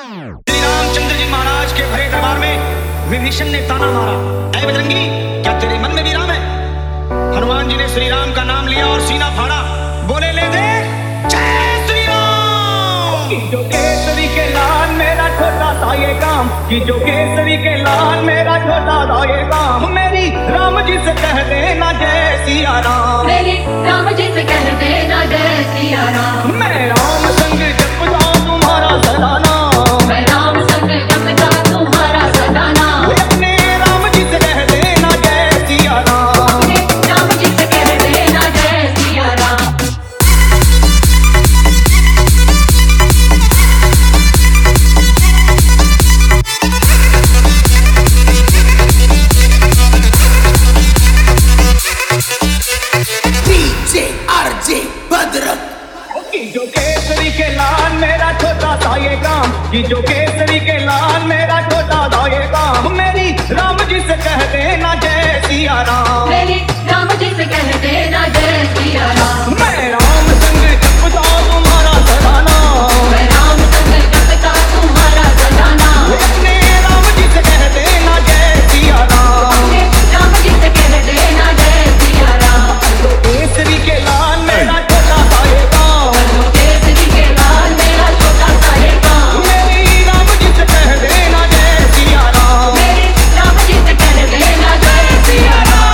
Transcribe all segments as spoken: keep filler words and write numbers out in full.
श्री रामचंद्र जी महाराज के भरे दरबार में विभीषण ने ताना मारा, ऐ बजरंगी, क्या तेरे मन में भी राम है? हनुमान जी ने श्री राम का नाम लिया और सीना फाड़ा, बोले ले दे जय श्री राम। कि जो केसरी के लाल मेरा छोटा सा ये काम, कि जो केसरी के लाल मेरा छोटा सा ये काम, मेरी राम जी से कह देना जय सिया राम, मेरी राम जी से कह देना जय सिया राम। मैं राम संग जपता तुम्हारा सदा नाम, मैं राम संग जपता तुम्हारा सदा नाम। अपने राम जी से कह देना जय सिया राम, अपने राम जी से कह देना जय सिया राम। कि जो केसरी के लाल मेरा छोटा सा ये काम, कि जो केसरी के लाल मेरा छोटा सा ये काम, मेरी राम जी से कह देना जय सिया राम, मेरी राम जी से कह देना जय सिया राम। मैं राम संग जपता तुम्हारा सदा नाम, मैं राम संग जपता तुम्हारा सदा नाम। अपने राम जी से कह देना जय सिया राम, अपने राम जी से कह देना जय सिया राम। जो केसरी के लाल मेरा छोटा सा ये काम, जो केसरी के लाल मेरा छोटा सा ये काम, मेरी राम जी से कह देना जय सिया राम, मेरी राम जी से कह देना जय सिया राम।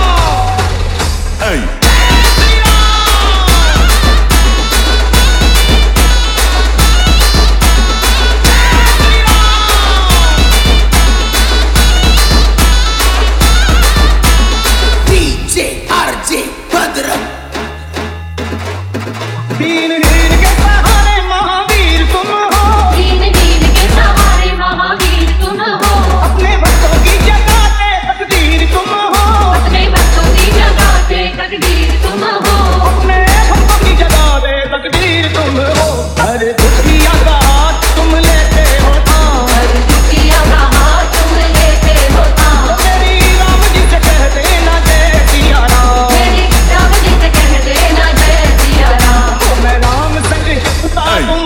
दीन हीन के सहारे महावीर तुम हो, दीन दीन के सहारे महावीर तुम हो। अपने भक्तों की जगाते तकदीर तुम हो, अपने बच्चों की जगह से तकदीर तुम हो। अपने भक्तों की जगाते तकदीर तुम हो। हर दुखिया का हाथ तुम लेते हो थाम, हर दुखिया का हाथ तुम लेते हो थाम। मेरी राम जी से कह देना जय सिया राम, मेरी राम जी से कह देना जय सिया राम। मैं राम संग जपता तुम